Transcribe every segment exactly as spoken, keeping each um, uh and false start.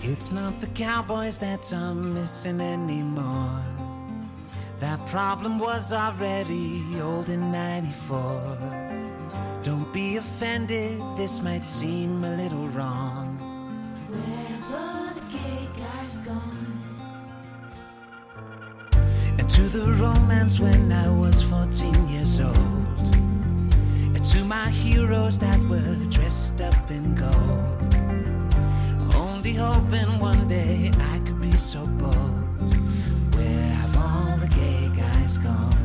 It's not the cowboys that I'm missing anymore. That problem was already old in ninety-four. Don't be offended, this might seem a little wrong. Where the gay guys gone? And to the romance when I was fourteen years old. And to my heroes that were dressed up in gold. Only hoping one day I could be so bold. Where have all the gay guys gone?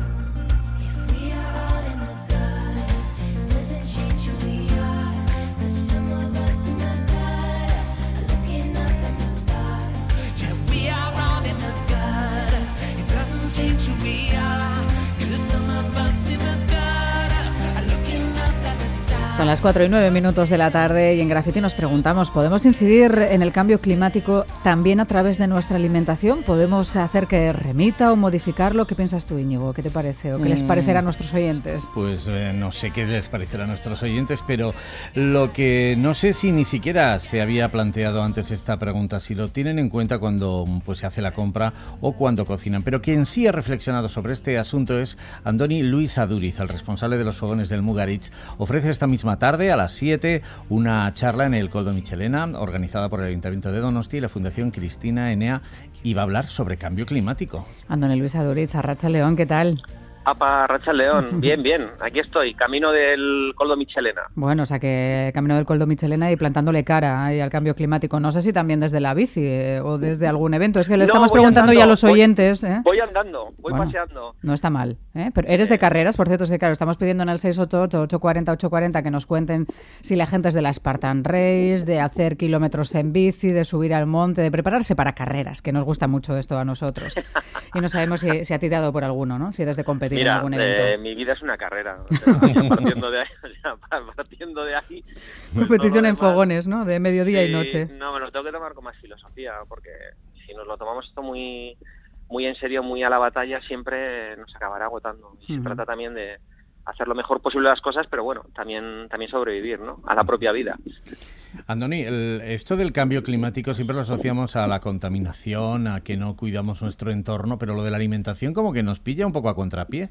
If we are all in the gutter, doesn't change who we are. 'Cause some of us in the gutter are looking up at the stars. Yeah, we are all in the gutter, it doesn't change who we are. 'Cause some of us in the gutter are looking up at the stars. Son las cuatro y nueve minutos de la tarde y en Graffiti nos preguntamos, ¿podemos incidir en el cambio climático también a través de nuestra alimentación? ¿Podemos hacer que remita o modificarlo? ¿Qué piensas tú, Íñigo? ¿Qué te parece? ¿O qué les parecerá a nuestros oyentes? Pues eh, no sé qué les parecerá a nuestros oyentes, pero lo que no sé si ni siquiera se había planteado antes esta pregunta, si lo tienen en cuenta cuando pues, se hace la compra o cuando cocinan. Pero quien sí ha reflexionado sobre este asunto es Andoni Luis Aduriz, el responsable de los fogones del Mugaritz. Ofrece esta misma tarde, a las siete, una charla en el Koldo Mitxelena, organizada por el Ayuntamiento de Donosti y la Fundación Cristina Enea, y va a hablar sobre cambio climático. Andoni Luis Aduriz, Arratsaldeon, ¿qué tal? Apa, Arratsaldeon, bien, bien, aquí estoy, camino del Koldo Mitxelena. Bueno, o sea que camino del Koldo Mitxelena y plantándole cara ahí al cambio climático. No sé si también desde la bici eh, o desde algún evento. Es que le No, estamos voy preguntando andando, ya a los voy- oyentes. ¿eh? Voy andando, voy Bueno, paseando. No está mal, ¿eh? Pero eres de carreras, por cierto, sí, claro, estamos pidiendo en el seis ocho ocho, ocho cuatro cero, ocho cuatro cero que nos cuenten si la gente es de la Spartan Race, de hacer kilómetros en bici, de subir al monte, de prepararse para carreras, que nos gusta mucho esto a nosotros. Y no sabemos si, si a ti te ha dado por alguno, ¿no? Si eres de competir en Mira, algún evento. eh, mi vida es una carrera, o sea, partiendo de ahí, o sea, partiendo de ahí. pues, Competición todo lo en demás, fogones, ¿no? De mediodía y sí, noche. No, me lo tengo que tomar con más filosofía, porque si nos lo tomamos esto muy muy en serio, muy a la batalla, siempre nos acabará agotando. Y se Ujú. trata también de hacer lo mejor posible las cosas, pero bueno, también también sobrevivir, ¿no? A la propia vida. Andoni, el- esto del cambio climático siempre lo asociamos a la contaminación, a que no cuidamos nuestro entorno, pero lo de la alimentación como que nos pilla un poco a contrapié.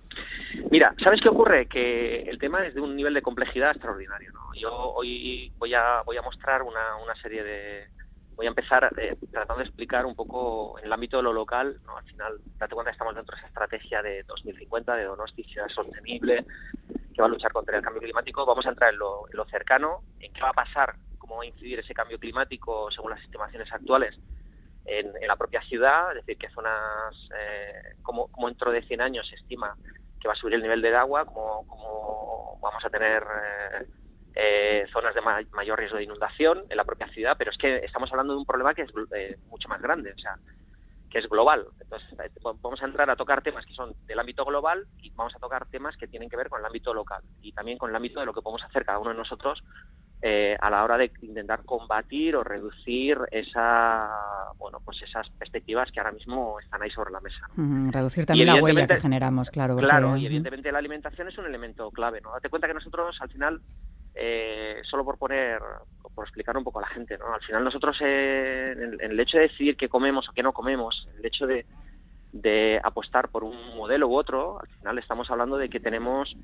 Mira, ¿sabes qué ocurre? Que el tema es de un nivel de complejidad extraordinario, ¿no? Yo hoy voy a voy a mostrar una, una serie de... Voy a empezar eh, tratando de explicar un poco en el ámbito de lo local, ¿no? Al final, date cuenta que estamos dentro de esa estrategia de dos mil cincuenta, de Donosti, ciudad sostenible, que va a luchar contra el cambio climático. Vamos a entrar en lo, en lo cercano, en qué va a pasar, cómo va a incidir ese cambio climático según las estimaciones actuales en, en la propia ciudad, es decir, qué zonas, eh, cómo, cómo dentro de cien años se estima que va a subir el nivel del agua, cómo, cómo vamos a tener eh, eh, zonas de ma- mayor riesgo de inundación en la propia ciudad, pero es que estamos hablando de un problema que es eh, mucho más grande, o sea, que es global. Entonces, eh, vamos a entrar a tocar temas que son del ámbito global y vamos a tocar temas que tienen que ver con el ámbito local y también con el ámbito de lo que podemos hacer cada uno de nosotros eh, a la hora de intentar combatir o reducir esa, bueno, pues esas perspectivas que ahora mismo están ahí sobre la mesa, ¿no? Ujú, reducir también la huella que evidentemente- generamos, claro. porque- Claro, y ujú. evidentemente la alimentación es un elemento clave, ¿no? Date cuenta que nosotros al final, eh, solo por poner, por explicar un poco a la gente, ¿no? Al final nosotros eh, en, en el hecho de decidir qué comemos o qué no comemos, el hecho de, de apostar por un modelo u otro, al final estamos hablando de que tenemos,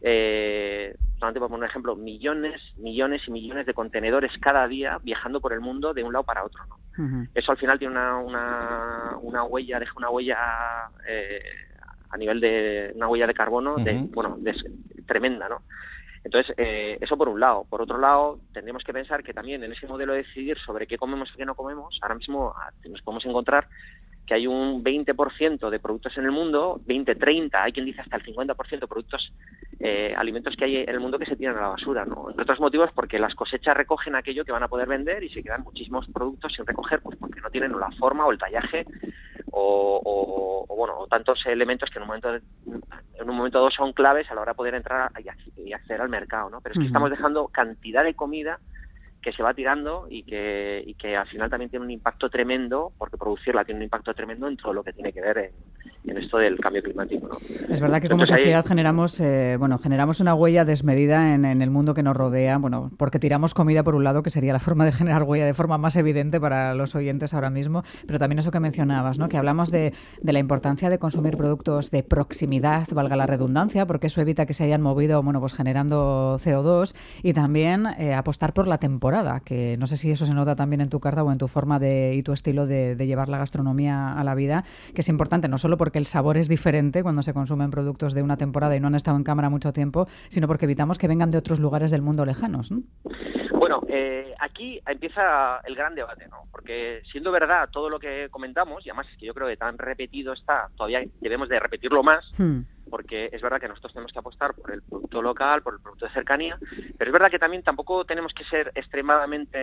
eh, solamente por poner un ejemplo, millones, millones y millones de contenedores cada día viajando por el mundo de un lado para otro, ¿no? Ujú. Eso al final tiene una, una, una huella, deja una huella eh, a nivel de una huella de carbono de, Ujú. bueno, de, tremenda, ¿no? Entonces, eh, eso por un lado. Por otro lado, tendremos que pensar que también en ese modelo de decidir sobre qué comemos y qué no comemos, ahora mismo ah, nos podemos encontrar que hay un veinte por ciento de productos en el mundo, veinte, treinta, hay quien dice hasta el cincuenta por ciento de productos, eh, alimentos que hay en el mundo que se tiran a la basura, ¿no? Entre otros motivos porque las cosechas recogen aquello que van a poder vender y se quedan muchísimos productos sin recoger, pues porque no tienen la forma o el tallaje o, o, o bueno, o tantos elementos que en un momento de- en un momento dado son claves a la hora de poder entrar y ac- y acceder al mercado, ¿no? Pero es que Ujú. estamos dejando cantidad de comida que se va tirando y que, y que al final también tiene un impacto tremendo, porque producirla tiene un impacto tremendo en todo lo que tiene que ver en, en esto del cambio climático, ¿no? Es verdad que como Entonces, sociedad ahí... generamos eh, bueno generamos una huella desmedida en, en el mundo que nos rodea, bueno, porque tiramos comida por un lado, que sería la forma de generar huella de forma más evidente para los oyentes ahora mismo, pero también eso que mencionabas, ¿no? Que hablamos de, de la importancia de consumir productos de proximidad, valga la redundancia, porque eso evita que se hayan movido, bueno, pues generando C O dos, y también eh, apostar por la temporada, que no sé si eso se nota también en tu carta o en tu forma de y tu estilo de, de llevar la gastronomía a la vida, que es importante no solo porque el sabor es diferente cuando se consumen productos de una temporada y no han estado en cámara mucho tiempo, sino porque evitamos que vengan de otros lugares del mundo lejanos, ¿no? Bueno, eh, aquí empieza el gran debate, ¿no? Porque siendo verdad todo lo que comentamos, y además es que yo creo que tan repetido está, todavía debemos de repetirlo más, hmm. porque es verdad que nosotros tenemos que apostar por el producto local, por el producto de cercanía, pero es verdad que también tampoco tenemos que ser extremadamente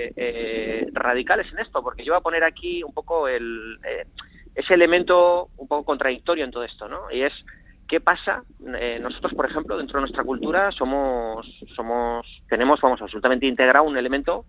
eh, radicales en esto, porque yo voy a poner aquí un poco el... Eh, ese elemento un poco contradictorio en todo esto, ¿no? Y es, ¿qué pasa? Eh, nosotros, por ejemplo, dentro de nuestra cultura somos, somos, tenemos, vamos, absolutamente integrado un elemento,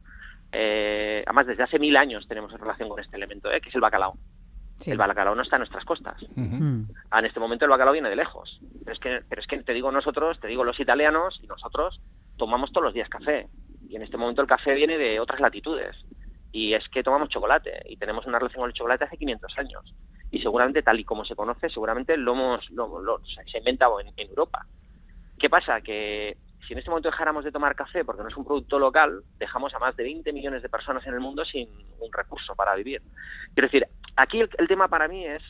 eh, además desde hace mil años tenemos en relación con este elemento, ¿eh? Que es el bacalao. Sí. El bacalao no está en nuestras costas. Uh-huh. En este momento el bacalao viene de lejos. Pero es que, pero es que te digo nosotros, te digo los italianos, y nosotros tomamos todos los días café. Y en este momento el café viene de otras latitudes. Y es que tomamos chocolate y tenemos una relación con el chocolate hace quinientos años y seguramente tal y como se conoce seguramente lo hemos lo, lo, se ha inventado en, en Europa. ¿Qué pasa? Que si en este momento dejáramos de tomar café porque no es un producto local, dejamos a más de veinte millones de personas en el mundo sin un recurso para vivir. Quiero decir, aquí el, el tema para mí es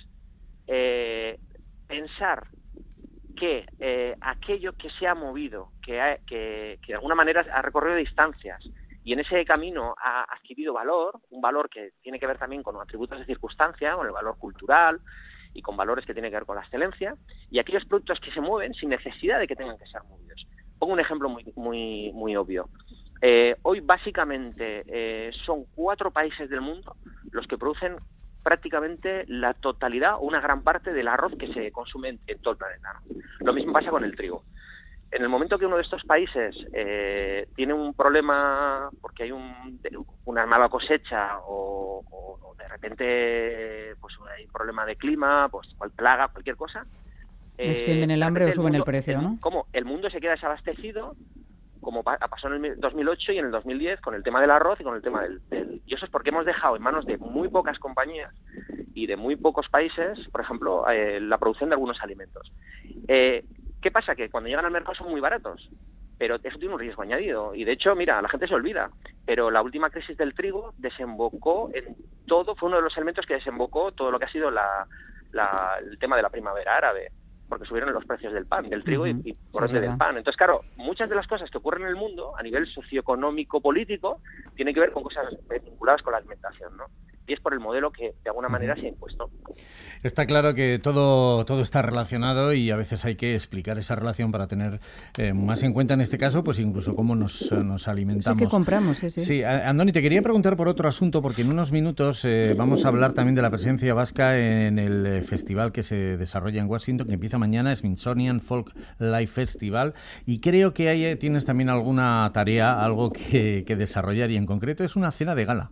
eh, pensar que eh, aquello que se ha movido, que, ha, que, que de alguna manera ha recorrido distancias, y en ese camino ha adquirido valor, un valor que tiene que ver también con atributos de circunstancia, con el valor cultural y con valores que tienen que ver con la excelencia, y aquellos productos que se mueven sin necesidad de que tengan que ser movidos. Pongo un ejemplo muy muy muy obvio. Eh, hoy básicamente eh, son cuatro países del mundo los que producen prácticamente la totalidad o una gran parte del arroz que se consume en, en todo el planeta, ¿no? Lo mismo pasa con el trigo. En el momento que uno de estos países eh, tiene un problema porque hay un, una mala cosecha o, o, o de repente pues hay un problema de clima, pues cual plaga, cualquier cosa, eh, extienden el hambre o suben el, mundo, el precio, el, ¿no? ¿Cómo? El mundo se queda desabastecido, como pasó en el dos mil ocho y en el dos mil diez con el tema del arroz y con el tema del, del... Y eso es porque hemos dejado en manos de muy pocas compañías y de muy pocos países, por ejemplo, eh, la producción de algunos alimentos. Eh, ¿Qué pasa? Que cuando llegan al mercado son muy baratos, pero eso tiene un riesgo añadido. Y de hecho, mira, la gente se olvida, pero la última crisis del trigo desembocó en todo, fue uno de los elementos que desembocó todo lo que ha sido la, la, el tema de la primavera árabe, porque subieron los precios del pan, del trigo uh-huh. y, y por ende sí, del pan. Entonces, claro, muchas de las cosas que ocurren en el mundo, a nivel socioeconómico, político, tienen que ver con cosas vinculadas con la alimentación, ¿no? Y es por el modelo que de alguna manera se ha impuesto. Está claro que todo todo está relacionado y a veces hay que explicar esa relación para tener eh, más en cuenta en este caso, pues incluso cómo nos, nos alimentamos. Sí, que compramos, sí, sí. Sí, Andoni, te quería preguntar por otro asunto, porque en unos minutos eh, vamos a hablar también de la presencia vasca en el eh, festival que se desarrolla en Washington, que empieza mañana, Smithsonian Folk Life Festival, y creo que ahí tienes también alguna tarea, algo que, que desarrollar, y en concreto es una cena de gala.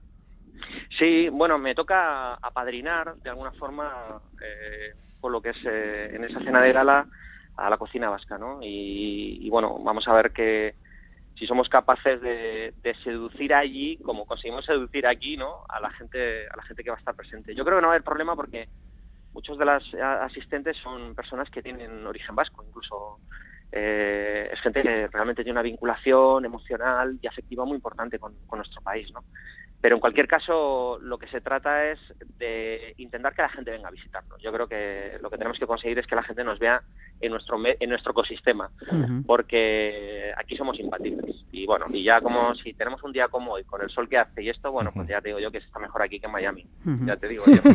Sí, bueno, me toca apadrinar de alguna forma eh, por lo que es eh, en esa cena de gala a la cocina vasca, ¿no? Y, y bueno, vamos a ver que si somos capaces de, de seducir allí, como conseguimos seducir aquí, ¿no? A la gente, a la gente que va a estar presente. Yo creo que no va a haber problema porque muchos de las asistentes son personas que tienen origen vasco, incluso eh, es gente que realmente tiene una vinculación emocional y afectiva muy importante con, con nuestro país, ¿no? Pero en cualquier caso, lo que se trata es de intentar que la gente venga a visitarnos. Yo creo que lo que tenemos que conseguir es que la gente nos vea en nuestro en nuestro ecosistema, uh-huh. porque aquí somos imbatibles. Y bueno, y ya como si tenemos un día como hoy, con el sol que hace y esto, bueno, pues ya te digo yo que se está mejor aquí que en Miami. Uh-huh. Ya te digo yo.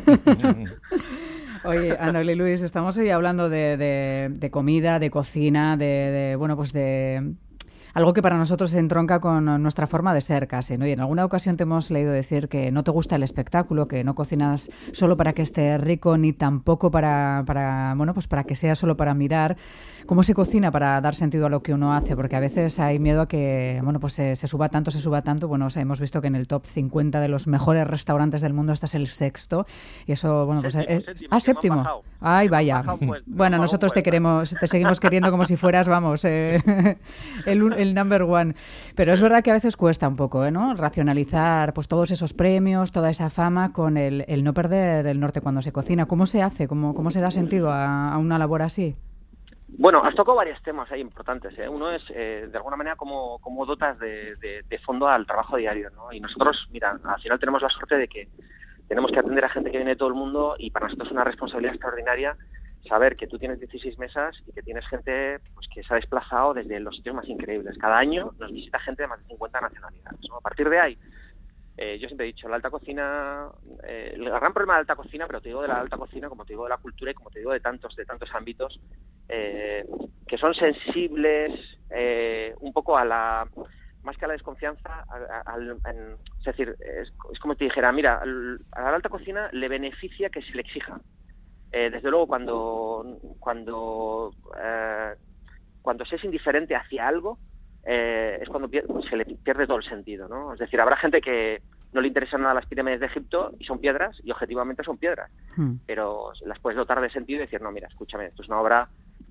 Oye, Andoni Luis, estamos hoy hablando de, de, de comida, de cocina, de, de bueno, pues de... algo que para nosotros se entronca con nuestra forma de ser casi, ¿no? Y en alguna ocasión te hemos leído decir que no te gusta el espectáculo, que no cocinas solo para que esté rico, ni tampoco para, para, bueno, pues para que sea solo para mirar. ¿Cómo se cocina para dar sentido a lo que uno hace? Porque a veces hay miedo a que, bueno, pues se, se suba tanto, se suba tanto. Bueno, o sea, hemos visto que en el top cincuenta de los mejores restaurantes del mundo este es el sexto. Y eso, bueno, pues séptimo, es... séptimo, Ah, séptimo. Ay, vaya. Pues, bueno, nosotros te queremos, te seguimos queriendo como si fueras, vamos, eh, el, el number one. Pero es verdad que a veces cuesta un poco, ¿eh, ¿no? Racionalizar pues todos esos premios, toda esa fama con el, el no perder el norte cuando se cocina. ¿Cómo se hace? ¿Cómo, cómo se da sentido a, a una labor así? Bueno, has tocado varios temas ahí importantes, ¿eh? Uno es, eh, de alguna manera, cómo, cómo dotas de, de, de fondo al trabajo diario, ¿no? Y nosotros, mira, al final tenemos la suerte de que tenemos que atender a gente que viene de todo el mundo y para nosotros es una responsabilidad extraordinaria saber que tú tienes dieciséis mesas y que tienes gente pues que se ha desplazado desde los sitios más increíbles. Cada año nos visita gente de más de cincuenta nacionalidades, ¿no? A partir de ahí, eh, yo siempre he dicho, la alta cocina, eh, el gran problema de la alta cocina, pero te digo de la alta cocina, como te digo de la cultura y como te digo de tantos, de tantos ámbitos, eh, que son sensibles eh, un poco a la... más que a la desconfianza, al, es decir, es, es como te dijera, mira, al, a la alta cocina le beneficia que se le exija. Eh, desde luego, cuando cuando eh, cuando se es indiferente hacia algo, eh, es cuando pier- se le pierde todo el sentido, ¿no? Es decir, habrá gente que no le interesan nada las pirámides de Egipto y son piedras, y objetivamente son piedras, hmm. pero las puedes dotar de sentido y decir, no, mira, escúchame, esto es una obra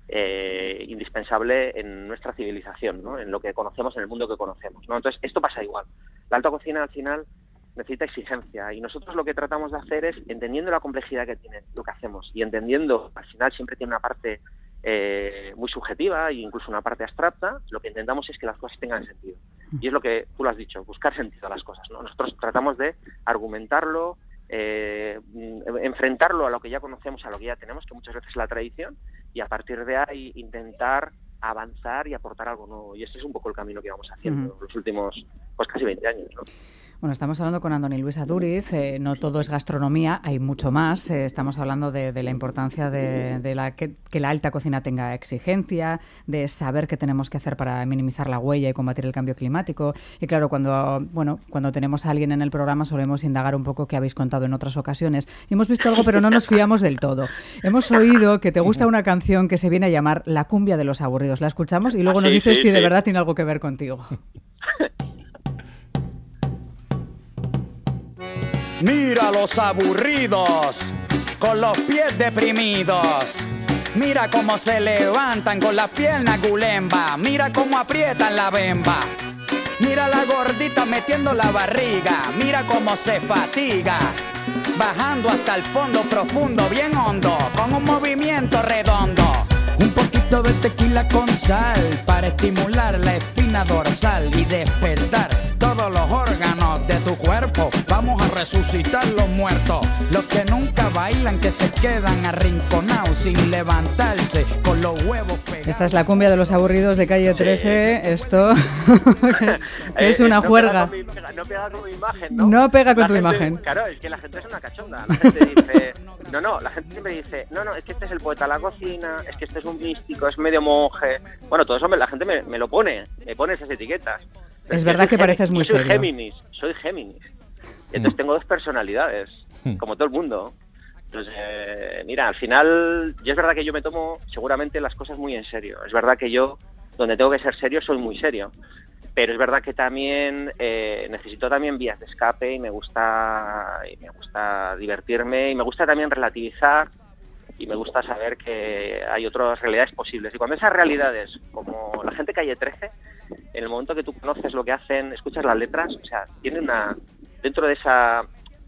Eh, indispensable en nuestra civilización, ¿no? En lo que conocemos, en el mundo que conocemos, ¿no? Entonces, esto pasa igual. La alta cocina, al final, necesita exigencia y nosotros lo que tratamos de hacer es, entendiendo la complejidad que tiene lo que hacemos y entendiendo, al final siempre tiene una parte eh, muy subjetiva e incluso una parte abstracta, lo que intentamos es que las cosas tengan sentido. Y es lo que tú lo has dicho, buscar sentido a las cosas, ¿no? Nosotros tratamos de argumentarlo, Eh, enfrentarlo a lo que ya conocemos, a lo que ya tenemos, que muchas veces es la tradición, y a partir de ahí intentar avanzar y aportar algo nuevo. Y este es un poco el camino que vamos haciendo uh-huh. los últimos pues casi veinte años, ¿no? Bueno, estamos hablando con Andoni Luis Aduriz, eh, no todo es gastronomía, hay mucho más. Eh, estamos hablando de, de la importancia de, de la que, que la alta cocina tenga exigencia, de saber qué tenemos que hacer para minimizar la huella y combatir el cambio climático. Y claro, cuando bueno, cuando tenemos a alguien en el programa solemos indagar un poco qué habéis contado en otras ocasiones. Y hemos visto algo, pero no nos fiamos del todo. Hemos oído que te gusta una canción que se viene a llamar La cumbia de los aburridos. La escuchamos y luego ah, nos sí, dices sí, si sí. de verdad tiene algo que ver contigo. Mira los aburridos, con los pies deprimidos. Mira cómo se levantan con las piernas gulemba. Mira cómo aprietan la bemba. Mira la gordita metiendo la barriga. Mira cómo se fatiga, bajando hasta el fondo profundo, bien hondo, con un movimiento redondo. Un poquito de tequila con sal para estimular la espina dorsal y despertar todos los órganos de tu cuerpo. Vamos a resucitar los muertos, los que nunca bailan, que se quedan arrinconados sin levantarse, con los huevos pegados. Esta es la cumbia de los aburridos de Calle trece. Esto es una eh, no juerga. Pega mi, no pega con mi imagen, ¿no? No pega con la tu gente, imagen. Claro, es que la gente es una cachonda. La gente dice, no, no, la gente siempre dice, no, no, es que este es el poeta de la cocina, es que este es un místico, es medio monje. Bueno, todo eso me, la gente me, me lo pone, me pone esas etiquetas. Pero es verdad que Géminis, pareces muy yo soy serio. Géminis, soy Géminis. Entonces tengo dos personalidades, como todo el mundo. Entonces, eh, mira, al final, yo es verdad que yo me tomo seguramente las cosas muy en serio. Es verdad que yo, donde tengo que ser serio, soy muy serio. Pero es verdad que también eh, necesito también vías de escape y me gusta y me gusta divertirme y me gusta también relativizar y me gusta saber que hay otras realidades posibles. Y cuando esas realidades, como la gente Calle trece, en el momento que tú conoces lo que hacen, escuchas las letras, o sea, tiene una, dentro de esa,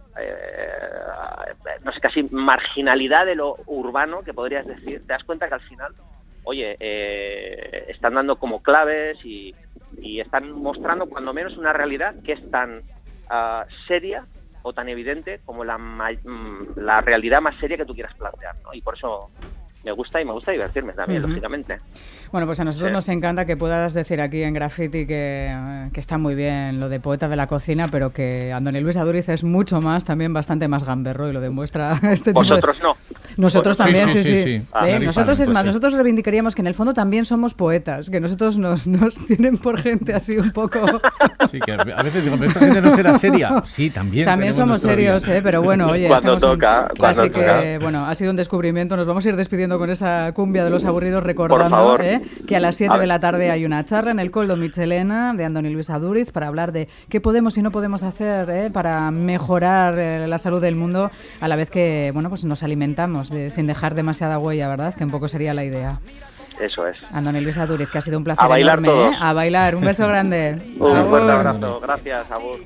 eh, no sé, casi marginalidad de lo urbano, que podrías decir, te das cuenta que al final, oye, eh, están dando como claves y, y están mostrando cuando menos una realidad que es tan uh, seria o tan evidente como la, la realidad más seria que tú quieras plantear, ¿no? Y por eso me gusta y me gusta divertirme también, uh-huh. lógicamente. Bueno, pues a nosotros sí. nos encanta que puedas decir aquí en Graffiti que, que está muy bien lo de poeta de la cocina, pero que Andoni Luis Aduriz es mucho más, también bastante más gamberro y lo demuestra este tipo Vosotros de... no. Nosotros Pues, también, sí, sí, sí, sí. sí, ¿Eh? sí. Ah, nosotros es pues más, sí. nosotros reivindicaríamos que en el fondo también somos poetas, que nosotros nos, nos tienen por gente así un poco... Sí, que a veces digo, pero esta gente no será seria. Sí, también. También tenemos somos nuestro día. serios, ¿eh? Pero bueno, oye, Cuando hacemos un- toca, cuando así toca. que, bueno, ha sido un descubrimiento. Nos vamos a ir despidiendo con esa cumbia de los aburridos, recordando favor. ¿eh? que a las siete A de ver. la tarde hay una charla en el Coldo Michelena de Andoni Luis Aduriz para hablar de qué podemos y no podemos hacer ¿eh? para mejorar eh, la salud del mundo a la vez que, bueno, pues nos alimentamos de- sin dejar demasiada huella, ¿verdad? Que un poco sería la idea. Eso es. Andoni Luis Aduriz, que ha sido un placer A bailar enorme, todos. ¿eh? A bailar. Un beso grande. Un Agur. fuerte abrazo. Gracias, Agur.